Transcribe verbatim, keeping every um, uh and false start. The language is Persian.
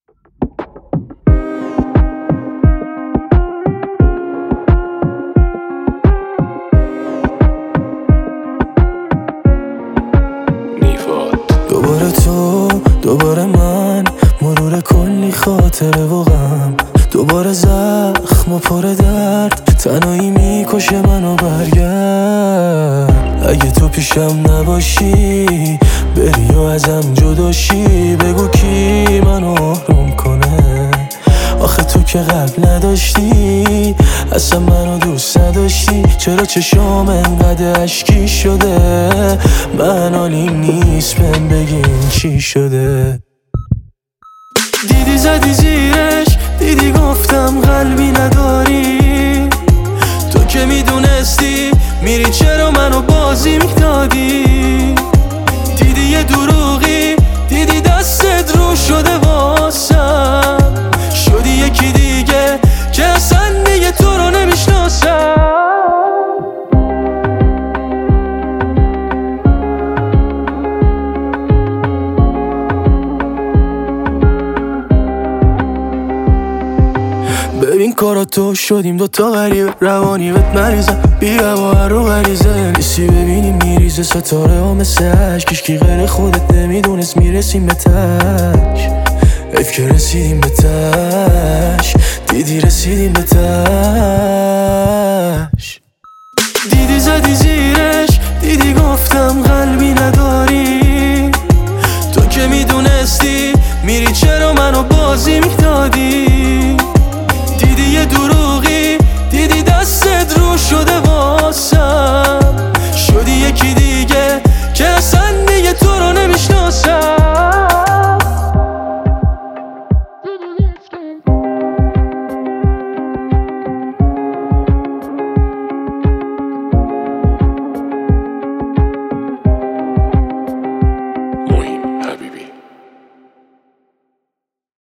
دوباره تو، دوباره من، مرور کلی خاطره و غم، دوباره زخم و پر درد، تنهایی میکشه منو. برگرد اگه تو پیشم نباشی، بری و ازم جداشی، بگو کی منو آروم کنه. آخه تو که قلب نداشتی، اصلا منو دوست نداشتی، چرا چشام انقدر اشکی شده؟ من حالیم نیست، بهم بگین چی شده؟ دیدی زدی زیرش، دیدی گفتم قلبی نداری، تو که میدونستی میری چرا منو بازی میدادی؟ دیدی یه دروغی، دیدی دستت رو شده واسم، شدی یکی دیگه که اصلا دیگه تو رو نمیشناسم. ببین کارا تو شدیم دوتا غریبه، روانی بهت مریضم، بیا با هر رو غریزه نیستی، ببینیم میریزه ستاره ها مثل عشق، کشکی غیر خودت نمیدونست میرسیم به تش. حیف که رسیدیم به تش، دیدی رسیدیم به تش. دیدی زدی زیرش، دیدی گفتم قلبی نداری، تو که میدونستی میری چرا منو بازی میدادی؟